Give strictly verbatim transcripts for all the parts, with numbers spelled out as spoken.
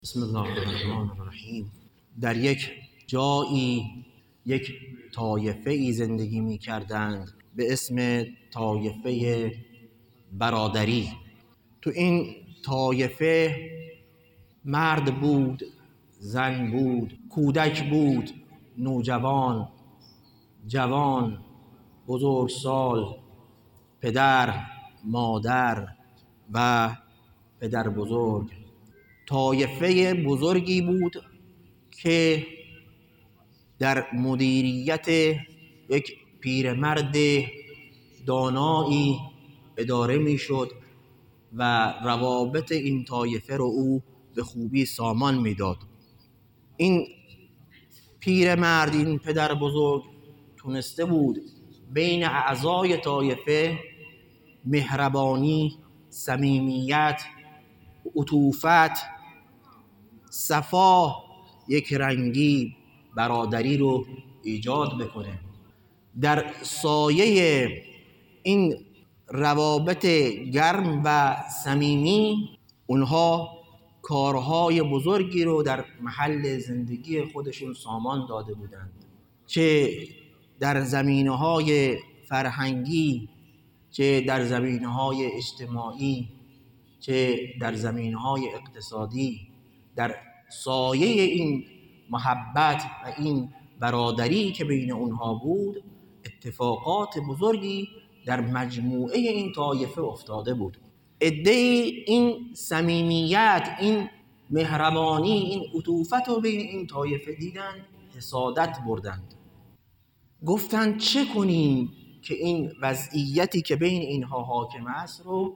بسم الله الرحمن الرحیم. در یک جایی یک طایفه ای زندگی می کردند به اسم طایفه برادری. تو این طایفه مرد بود، زن بود، کودک بود، نوجوان، جوان، بزرگسال، پدر، مادر و پدر بزرگ. طایفه بزرگی بود که در مدیریت یک پیرمرد دانایی اداره میشد و روابط این طایفه رو او به خوبی سامان میداد. این پیرمرد، این پدر بزرگ، تونسته بود بین اعضای طایفه مهربانی، صمیمیت، عطوفت، صفا، یک رنگی، برادری رو ایجاد بکنه. در سایه این روابط گرم و صمیمی اونها کارهای بزرگی رو در محل زندگی خودشون سامان داده بودند، چه در زمینه‌های فرهنگی، چه در زمینه‌های اجتماعی، چه در زمینه‌های اقتصادی. در سایه این محبت و این برادری که بین اونها بود، اتفاقات بزرگی در مجموعه این طایفه افتاده بود. عده‌ای این صمیمیت، این مهربانی، این عطوفت رو بین این طایفه دیدن، حسادت بردند. گفتند چه کنیم که این وضعیتی که بین اینها حاکم است رو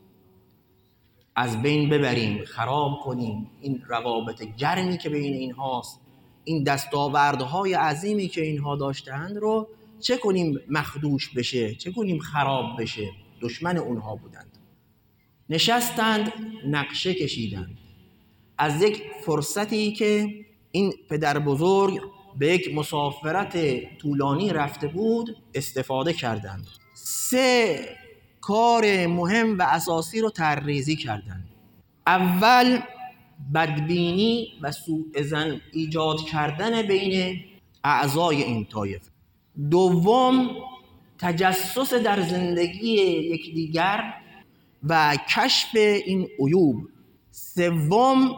از بین ببریم، خراب کنیم. این روابط گرمی که بین اینهاست، این دستاوردهای عظیمی که اینها داشتند رو چه کنیم مخدوش بشه، چه کنیم خراب بشه. دشمن اونها بودند. نشستند، نقشه کشیدند. از یک فرصتی که این پدر بزرگ به یک مسافرت طولانی رفته بود استفاده کردند. سه کار مهم و اساسی رو طرح‌ریزی کردند. اول، بدبینی و سوء ظن ایجاد کردن بین اعضای این طایفه. دوم، تجسس در زندگی یکدیگر و کشف این عیوب. سوم،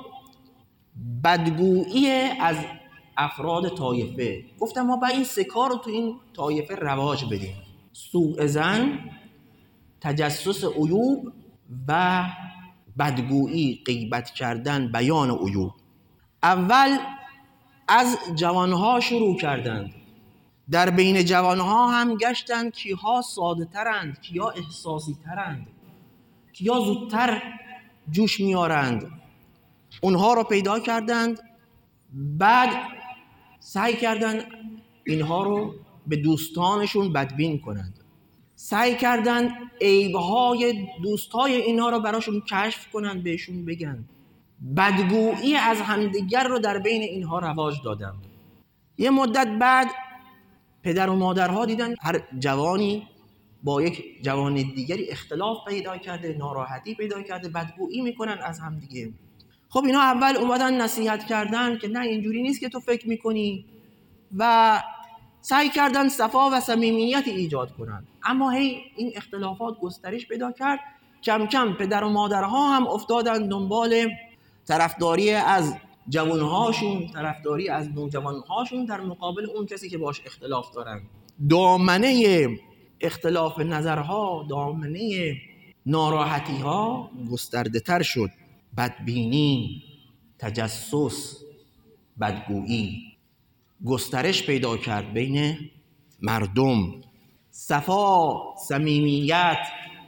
بدگویی از افراد طایفه. گفتم ما باید این سه کار رو تو این طایفه رواج بدیم: سوء ظن، تجسس عیوب و بدگویی، غیبت کردن، بیان عیوب. اول از جوانها شروع کردند. در بین جوانها هم گشتند کیها ساده ترند، کیا احساسی ترند، کیا زودتر جوش میارند. اونها رو پیدا کردند. بعد سعی کردند اینها رو به دوستانشون بدبین کنند. سعی کردند عیبهای دوستای اینها رو براشون کشف کنند، بهشون بگن. بدگویی از همدیگر رو در بین اینها رواج دادند. یه مدت بعد پدر و مادرها دیدن هر جوانی با یک جوان دیگری اختلاف پیدا کرده، ناراحتی پیدا کرده، بدگویی میکنن از همدیگه. خب اینا اول اومدن نصیحت کردن که نه اینجوری نیست که تو فکر میکنی و سعی کردن صفا و صمیمیت ایجاد کنن. اما هی این اختلافات گسترش پیدا کرد. کم کم پدر و مادرها هم افتادن دنبال طرفداری از جوانهاشون، طرفداری از نوجوانهاشون در مقابل اون کسی که باش اختلاف دارن. دامنه اختلاف نظرها، دامنه ناراحتی ها گسترده تر شد. بدبینی، تجسس، بدگویی گسترش پیدا کرد بین مردم. صفا، صمیمیت،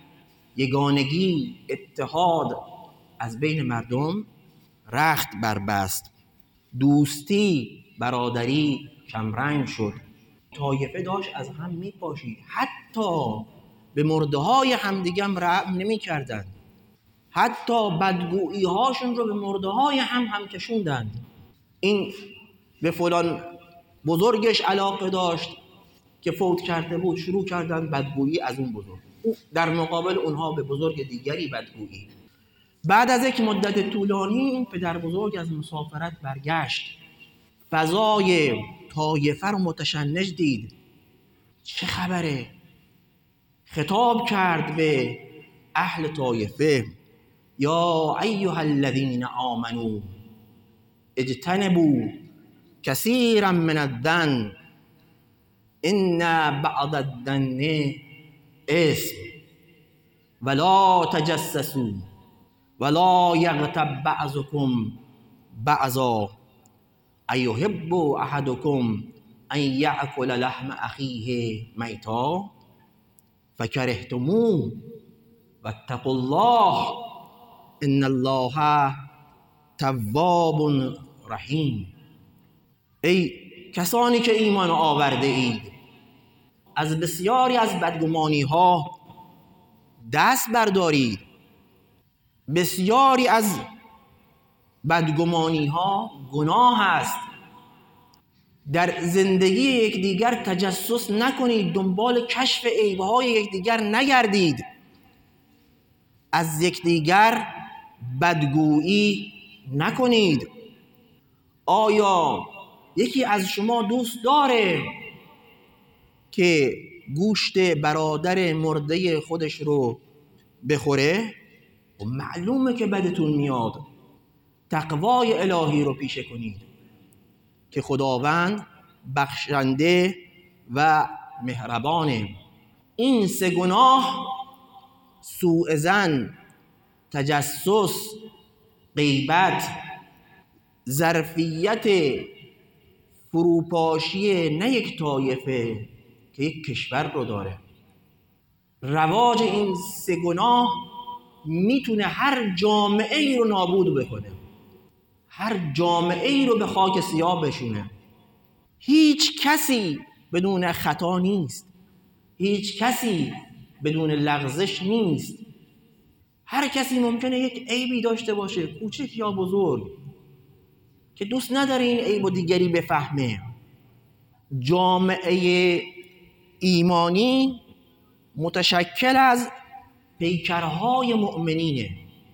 یگانگی، اتحاد از بین مردم رخت بربست. دوستی، برادری کمرنگ شد. طایفه داشت از هم میپاشید. حتی به مرده های همدیگم رحم نمی کردن. حتی بدگویی هاشون رو به مرده های هم هم کشوندند. این به فلان بزرگش علاقه داشت که فوت کرده بود، شروع کردن بدگویی از اون بزرگ. در مقابل اونها به بزرگ دیگری بدگویی. بعد از یک مدت طولانی این پدر بزرگ از مسافرت برگشت، فضای طایفه رو متشنج دید. چه خبره؟ خطاب کرد به اهل طایفه: یا ایها الذین آمنوا اجتنبوا کثیرا من الظن ان بعض الظن اثم ولا تجسسوا ولا یغتب بعضکم بعضا ایحب احدکم ان یأکل لحم اخیه میتا فکرهتموه واتقوا الله ان الله تواب رحیم. ای کسانی که ایمان آورده اید، از بسیاری از بدگمانی ها دست بردارید. بسیاری از بدگمانی ها گناه است. در زندگی یکدیگر تجسس نکنید، دنبال کشف عیب‌های یکدیگر نگردید، از یکدیگر بدگویی نکنید. آیا یکی از شما دوست داره که گوشت برادر مرده خودش رو بخوره؟ و معلومه که بدتون میاد. تقوای الهی رو پیشه کنید که خداوند بخشنده و مهربانه. این سه گناه، سوء ظن، تجسس، غیبت، ظرفیت فروپاشی نه یک طایفه که یک کشور رو داره. رواج این سه گناه میتونه هر جامعه ای رو نابود بکنه، هر جامعه ای رو به خاک سیاه بشونه. هیچ کسی بدون خطا نیست، هیچ کسی بدون لغزش نیست. هر کسی ممکنه یک عیبی داشته باشه، کوچک یا بزرگ، که دوست نداره این عیب و دیگری بفهمه. جامعه ایمانی متشکل از پیکرهای مؤمنینه.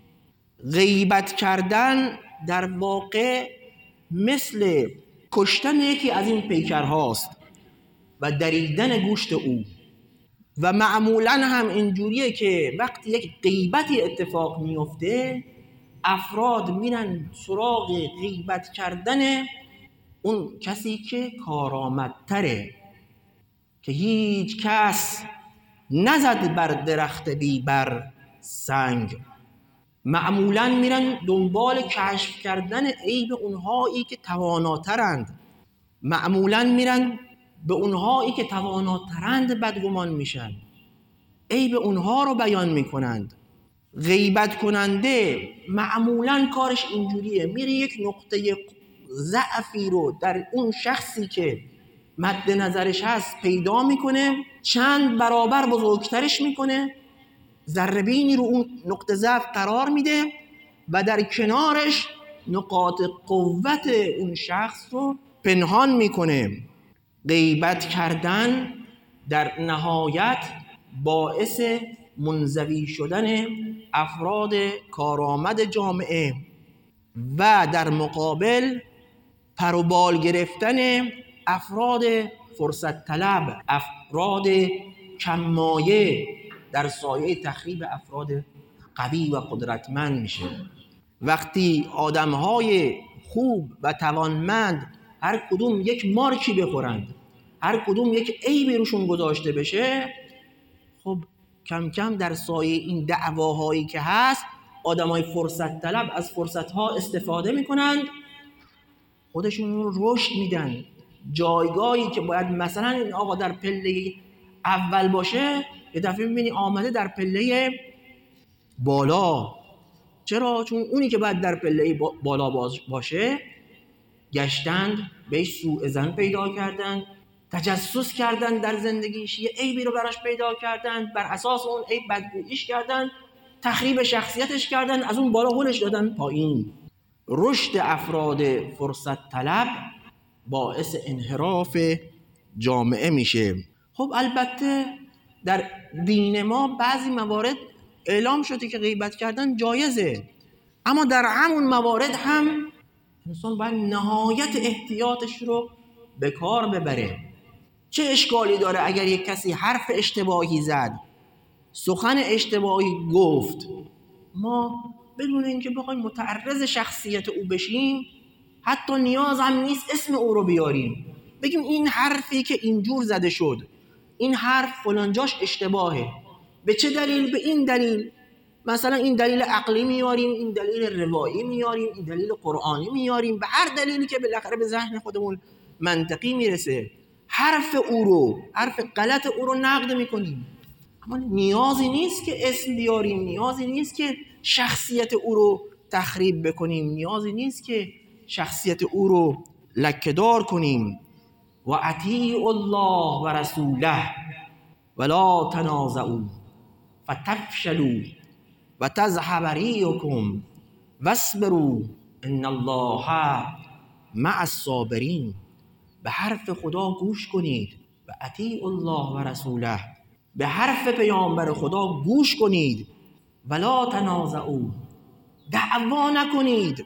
غیبت کردن در واقع مثل کشتن یکی از این پیکرهاست و دریدن گوشت او. و معمولا هم اینجوریه که وقتی یک غیبتی اتفاق میفته، افراد میرن سراغ غیبت کردن اون کسی که کارآمدتره، که هیچ کس نزد بر درخت بی بر سنگ. معمولا میرن دنبال کشف کردن عیب اونهایی که تواناترند. معمولا میرن به اونهایی که تواناترند بدگمان میشن، عیب اونها رو بیان میکنند. غیبت کننده معمولا کارش اینجوریه، میره یک نقطه ضعفی رو در اون شخصی که مد نظرش هست پیدا میکنه، چند برابر بزرگترش میکنه، ذره‌بینی رو اون نقطه ضعف قرار میده و در کنارش نقاط قوت اون شخص رو پنهان میکنه. غیبت کردن در نهایت باعث منزوی شدن افراد کارآمد جامعه و در مقابل پروبال گرفتن افراد فرصت طلب، افراد کمایه در سایه تخریب افراد قوی و قدرتمند میشه. وقتی آدمهای خوب و توانمند هر کدوم یک مارکی بخورند، هر کدوم یک عیبی روشون گذاشته بشه، خب کم کم در سایه این دعواهایی که هست آدمای فرصت طلب از فرصتها استفاده میکنند، خودشون رو رشد میدن. جایگاهی که باید مثلا این آقا در پله اول باشه، یه دفعه میبینی آمده در پله بالا. چرا؟ چون اونی که باید در پله بالا باشه گشتند، بهش سوء ظن پیدا کردند، تجسس کردند در زندگیش، یه عیبی رو براش پیدا کردند، بر اساس اون عیب بدگوییش کردند، تخریب شخصیتش کردند، از اون بالا هلش دادن پایین. رشد افراد فرصت طلب باعث انحراف جامعه میشه. خب البته در دین ما بعضی موارد اعلام شده که غیبت کردن جایزه. اما در همون موارد هم انسان باید نهایت احتیاطش رو به کار ببره. چه اشکالی داره اگر یک کسی حرف اشتباهی زد، سخن اشتباهی گفت، ما بدون اینکه بخوایم متعرض شخصیت او بشیم، حتی نیاز هم نیست اسم او رو بیاریم، بگیم این حرفی که اینجور زده شد، این حرف فلانجاش اشتباهه. به چه دلیل؟ به این دلیل. مثلا این دلیل عقلی میاریم، این دلیل روایی میاریم، این دلیل قرآنی میاریم، به هر دلیلی که بالاخره به ذهن خودمون منطقی میرسه حرف او رو، حرف غلط او رو نقد میکنیم. اما نیازی نیست که اسم بیاریم، نیازی نیست که شخصیت او رو تخریب بکنیم، نیازی نیست که شخصیت او رو لکه‌دار کنیم. و اطیعوا الله و رسوله ولا تنازعوا فتفشلوا و تذهب ریحکم واصبروا ان الله مع الصابرین. به حرف خدا گوش کنید، و اطیعوا الله و رسوله، به حرف پیامبر خدا گوش کنید. ولا تنازعوا، دعوا نکنید.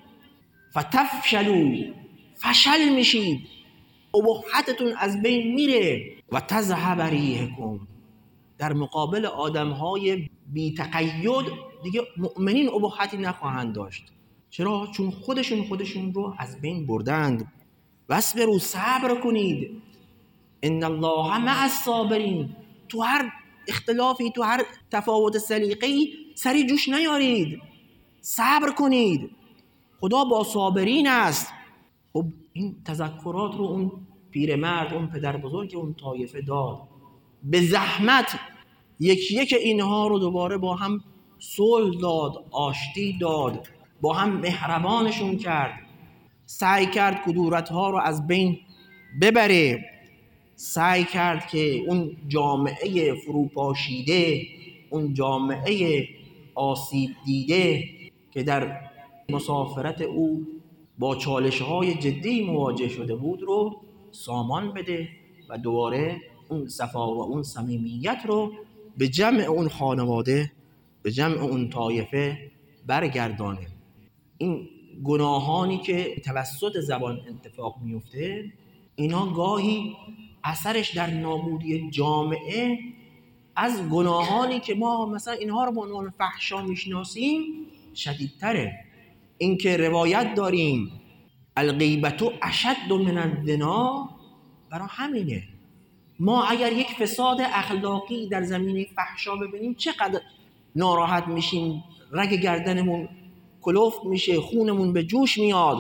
فتفشلوا، فشل میشید، ابهتتون از بین میره. و تذهب ریحکم، در مقابل آدمهای بی تقید دیگه مؤمنین ابهتی نخواهند داشت. چرا؟ چون خودشون خودشون رو از بین بردند. واصبروا، صبر کنید. ان الله مع الصابرین، تو هر اختلافی، تو هر تفاوت سلیقه‌ای سری جوش نیارید، صبر کنید، خدا با صابرین است. خب این تذکرات رو اون پیرمرد، اون پدر بزرگ اون طایفه داد، به زحمت یکی یک اینها رو دوباره با هم صلح داد، آشتی داد، با هم مهربانشون کرد، سعی کرد کدورت‌ها رو از بین ببره، سعی کرد که اون جامعه فروپاشیده، اون جامعه آسیب دیده که در مسافرت او با چالش‌های جدی مواجه شده بود رو سامان بده و دوباره اون صفا و اون صمیمیت رو به جمع اون خانواده، به جمع اون طایفه برگردانه. این گناهانی که توسط زبان اتفاق میفته، اینا گاهی اثرش در نابودی جامعه از گناهانی که ما مثلا اینها رو به عنوان فحشا میشناسیم شدیدتره. این که روایت داریم الغیبت اشد من الزنا، برای همینه. ما اگر یک فساد اخلاقی در زمینه فحشا ببینیم چقدر ناراحت میشیم، رگ گردنمون کلفت میشه، خونمون به جوش میاد.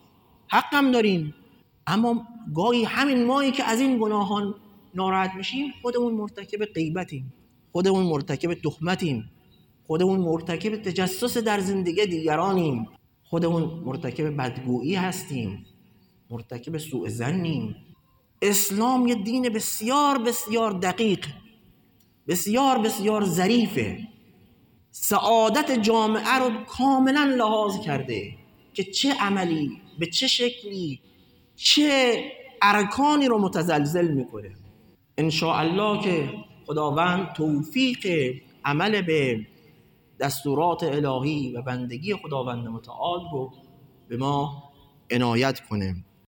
حقم داریم. اما گاهی همین مایی که از این گناهان ناراحت میشیم خودمون مرتکب غیبتیم، خودمون مرتکب تهمتیم، خودمون مرتکب تجسس در زندگی دیگرانیم، خودمون مرتکب بدگویی هستیم، مرتکب سوء ظنیم. اسلام یه دین بسیار بسیار دقیق، بسیار بسیار ظریفه. سعادت جامعه رو کاملا لحاظ کرده که چه عملی، به چه شکلی، چه ارکانی رو متزلزل میکنه. انشاءالله که خداوند توفیق عمل به دستورات الهی و بندگی خداوند متعال رو به ما عنایت کنه.